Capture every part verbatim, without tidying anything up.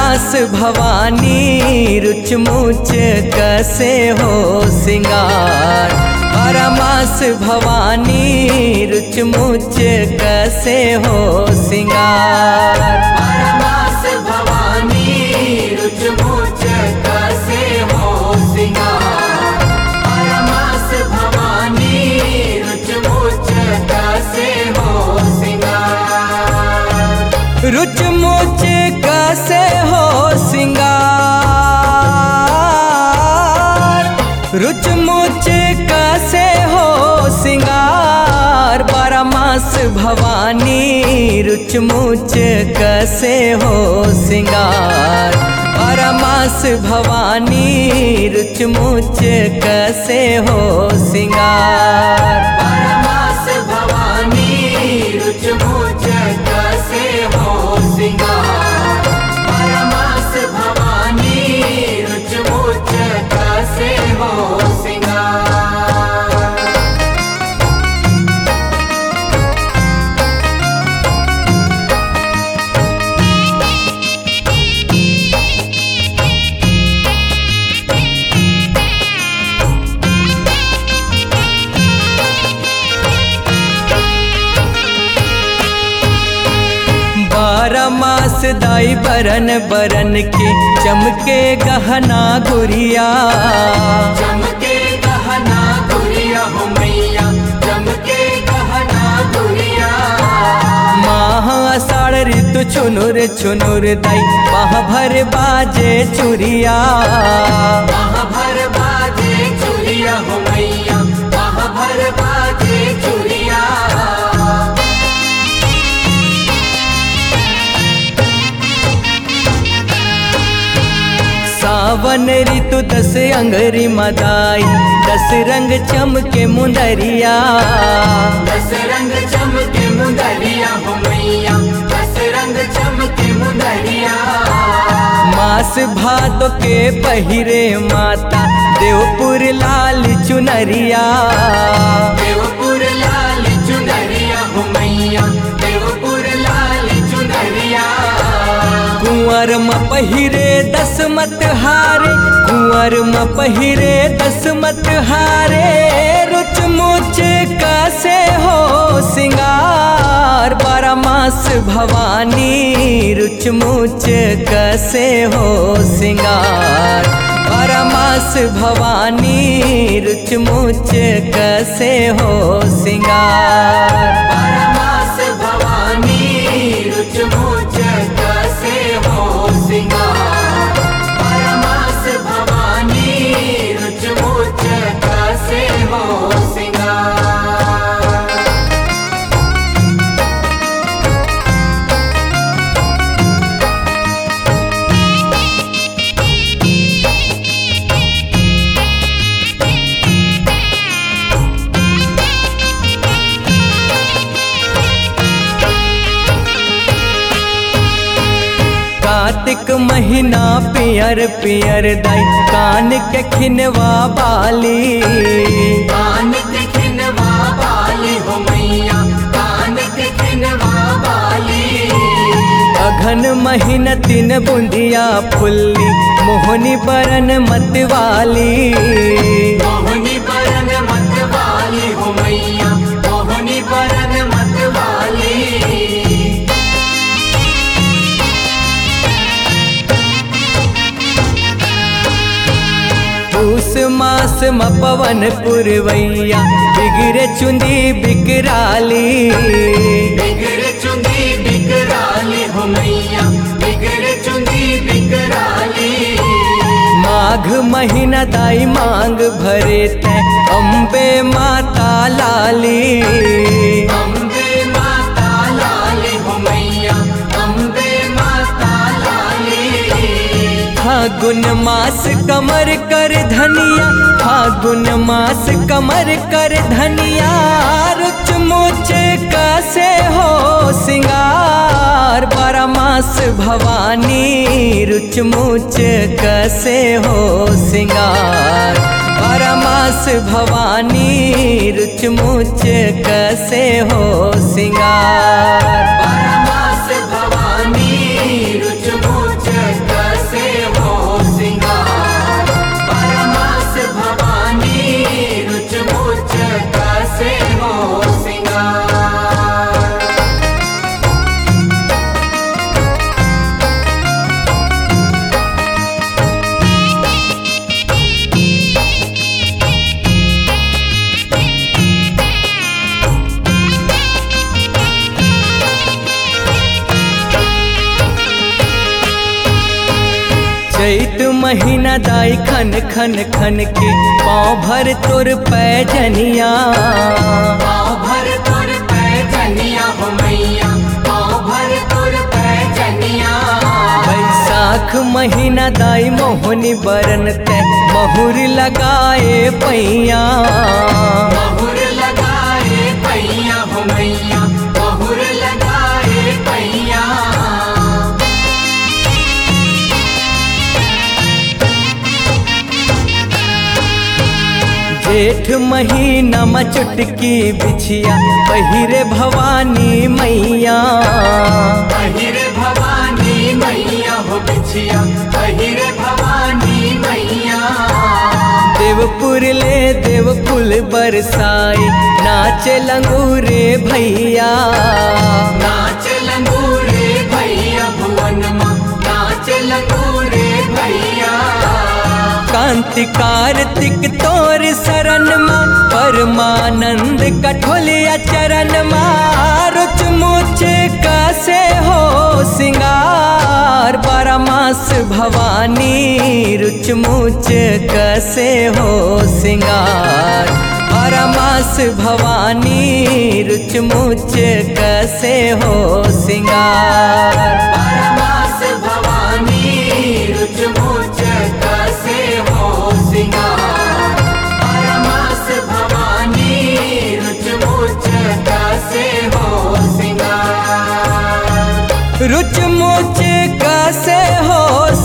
बारहमास भवानी रुच मुच कसे हो सिंगार। बारहमास भवानी रुच मुच कसे हो सिंगार। बारहमास भवानी रुच मुच कसे हो सिंगार। बारहमास भवानी रुच मुच कसे हो सिंगार। रुच मुच कसे हो सिंगार। रुच मुच कसे हो सिंगार। बारहमास भवानी रुच मुच कसे हो सिंगार। बारहमास भवानी रुच मुच कसे हो सिंगार। बारहमास भवानी रुच मुच कसे हो सिंगार। बारहमास भवानी रुच मुच कसे हो सिंगार। बारहमास दाई बरन बरन के चमके गहना गुरिया। चमके गहना गुरिया हो मैया, चमके गहना गुरिया। माह आषाढ़ ऋतु छुनुर छुनुर दाई बाह भर बाजे चुरिया। बाह भर बाजे चुरिया हो मैया, बाह भर बाजे चुरिया। सावन ऋतु दस अंगरी मदाई दस रंग चमके मुंदरिया। दस रंग चमके मुंदरिया हो मैया, दस रंग चमके मुंदरिया। मास भादो के पहिरे माता देवपुर लाल चुनरिया। देवपुर लाल चुनरिया हो मैया, देवपुर लाल चुनरिया। कुंवर म पहिरे दसमत हारे, कुंवर म पहिरे दसमत हारे। रुच मुच कसे हो सिंगार। बारहमास भवानी रुच मुच कसे हो सिंगार। बारहमास भवानी रुच मुच कसे हो सिंगार। बारहमास भवानी रुच मुच कसे हो सिंगार। बारहमास भवानी रुच मुच कसे हो सिंगार। कार्तिक महीना पियर पियर दाई कान के खिनवा बाली। कान के खिनवा बाली हो मैया, कान के खिनवा बाली। अघन महीना तीन बुंदिया फुल्ली मोहनी बरन मतवाली। मोहनी बरन मतवाली हो मैया, मोहनी बरन मतवाली। पूस मास म पवन पुरवैया बिगड़े चुंदी बिकराली। बिगड़े चुंदी बिकराली हो मैया, बिगड़े चुंदी बिकराली। माघ महीना दाई मांग भरे तै अम्बे माता लाली। अम्बे माता लाली हो मैया, अम्बे माता लाली। फागुन मास कमर कर धनिया, फागुन मास कमर कर धनिया। रुच मुच कसे हो सिंगार। बारहमास भवानी रुच मुच कसे हो सिंगार। बारहमास भवानी रुच मुच कसे हो सिंगार। बारहमास भवानी रुच मुच चैत महीना दाई खन खन खन के पाँव भर तोर पैजनिया पाँव भर तोर पैजनिया हो मैया, पाँव भर तोर पैजनिया। बैसाख महीना दाई मोहनी बरन ते महुर लगाए पैया महुर लगाए पैया हो मैया, महुर लगाए पैया। जेठ महीना में चुटकी बिछिया पहिरे भवानी मैया पहिरे भवानी मैया हो बिछिया, पहिरे भवानी मैया। देवपुर ले देवकुल बरसाई नाचे लंगूरे भैया नाच लंगूरे भैया भुवन माँ, नाच लंगूरे भैया। कांति कार्तिक तोर शरण माँ परमानंद कठोलिया चरण माँ रुच मुच कसे हो सिंगार बारहमास भवानी रुच मुच कसे हो सिंगार बारहमास भवानी रुच मुच कसे हो सिंगार बारहमास भवानी रुच मुच कसे हो सिंगार, बारहमास भवानी रुच मुच कसे हो सिंगार। रुच मुच कसे हो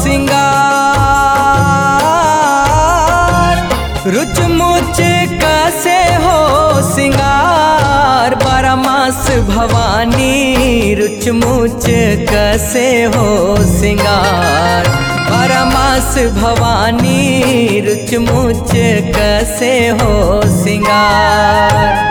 सिंगार रुच मुच कसे हो सिंगार बारहमास भवानी रुच मुच कसे हो सिंगार बारहमास भवानी रुच मुच कसे हो सिंगार।